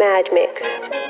Mad Mix.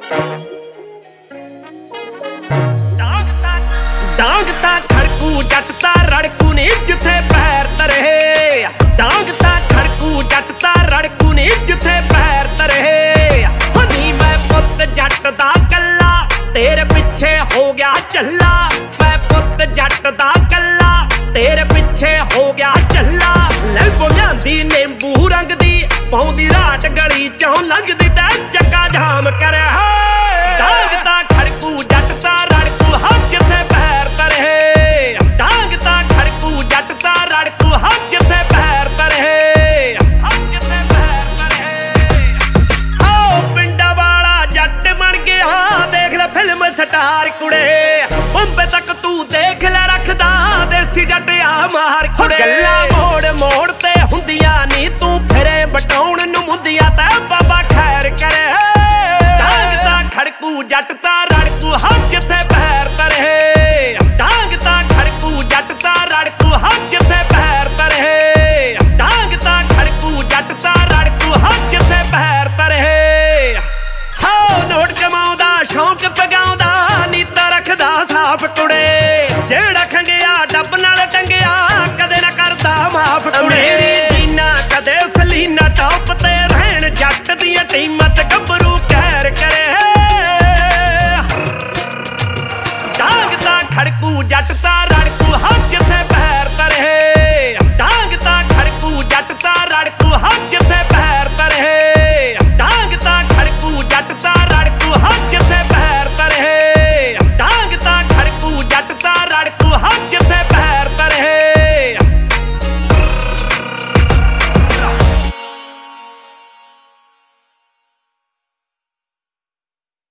ਡਾਂਗ ਤਾਂ ਖੜਕੂ ਜੱਟ ਤਾਂ ਰੜਕੂ ਨੀ ਜਿੱਥੇ ਪੈਰ ਤਰੇ। ਡਾਂਗ ਤਾਂ ਖੜਕੂ ਜੱਟ ਤਾਂ ਰੜਕੂ ਨੀ ਜਿੱਥੇ ਪੈਰ ਤਰੇ। ਹਨੀ ਮੈਂ ਪੁੱਤ ਜੱਟ ਦਾ ਕੱਲਾ ਤੇਰੇ ਪਿੱਛੇ ਹੋ ਗਿਆ ਚੱਲਾ। ਮੈਂ ਪੁੱਤ ਜੱਟ ਦਾ ਕੱਲਾ ਤੇਰੇ ਪਿੱਛੇ ਹੋ ਗਿਆ ਚੱਲਾ। ਲੈ ਲਿਆਂਦੀ ਨਿੰਬੂ ਰੰਗ ਦੀ ਪਾਉਂਦੀ ਰਾਤ ਗਲੀ ਚੋਂ ਲੰਘਦੀ ਤੇ ਚੱਕਾ ਜਾਮ ਕਰਿਆ। ਡਾਂਗ ਤਾਂ ਖੜਕੂ ਜੱਟ ਤਾਂ ਰੜਕੂ ਹੱਥ ਜਿੱਥੇ ਪੈਰ ਤਰੇ। ਡਾਂਗ ਤਾਂ ਖੜਕੂ ਜੱਟ ਤਾਂ ਰੜਕੂ ਹੱਥ ਜਿੱਥੇ ਪੈਰ ਤਰੇ। ਹੱਥ ਜਿੱਥੇ ਪੈਰ ਤਰੇ। ਆਓ ਪਿੰਡਾਂ ਵਾਲਾ ਜੱਟ ਬਣ ਗਿਆ ਦੇਖ ਲੈ ਫਿਲਮ ਸਟਾਰ ਕੁੜੇ। ਬੰਬੇ ਤੱਕ ਤੂੰ ਦੇਖ ਲੈ ਰੱਖਦਾ ਦੇਸੀ ਜੱਟ ਆ ਮਾਰ ਕੁੜੇ। ਗੱਲਾਂ ਮੋੜ ਮੋੜ ਤੇ ਹੁੰਦੀਆਂ ਨੀ ਤੂੰ ਫਿਰੇ ਬਟਾਉਣ ਨੂੰ ਮੁੰਦੀਆਂ ਤੇ ਬਾਬਾ ਖੈਰ ਕਰੇ। ਡਾਂਗ ਤਾਂ ਖੜਕੂ ਜੱਟ ਤਾਂ ਰੜਕੂ ਹੱਥ ਜਿੱਥੇ ਪੈਰ ਤਰੇ। ਡਾਂਗ ਤਾਂ ਖੜਕੂ ਜੱਟ ਤਾਂ ਰੜਕੂ ਹੱਥ ਜਿੱਥੇ ਪੈਰ ਤਰੇ। ਡਾਂਗ ਤਾਂ ਖੜਕੂ ਜੱਟ ਤਾਂ ਰੜਕੂ ਹੱਥ ਜਿੱਥੇ ਪੈਰ ਤਰੇ। ਹਾਓ ਨੋਟ ਕਮਾਉਂਦਾ ਸ਼ੌਂਕ ਪਗਾਉਂਦਾ ਨੀਤਾ ਰੱਖਦਾ ਸਾਫ ਕੁੜੇ। ਜਿਹੜਾ